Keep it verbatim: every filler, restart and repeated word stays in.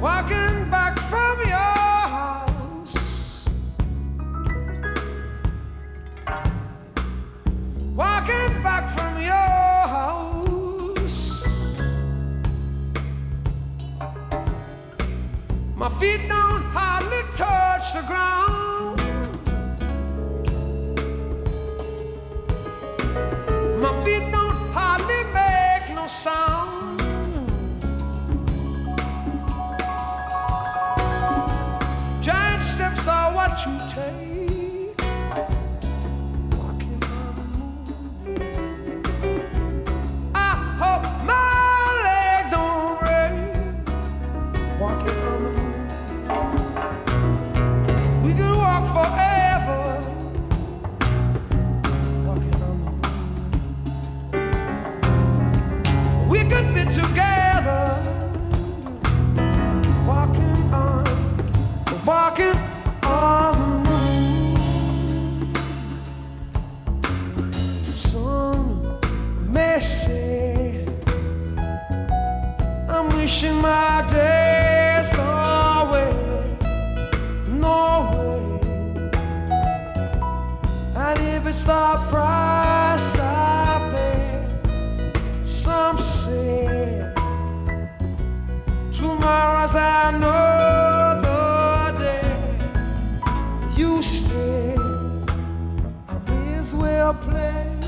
walking back from your house, walking back from your house. My feet don't hardly touch the ground. My feet don't hardly make no sound. Giant steps are what you take, walking on the moon. I hope my leg don't break, walking on the moon. We could walk forever, walking on the moon. We could be together, walking on, walking on the moon. Some may say I'm wishing my days away. No way. And if it's the price I pay, some say tomorrow's another day. You stay, I may as well play.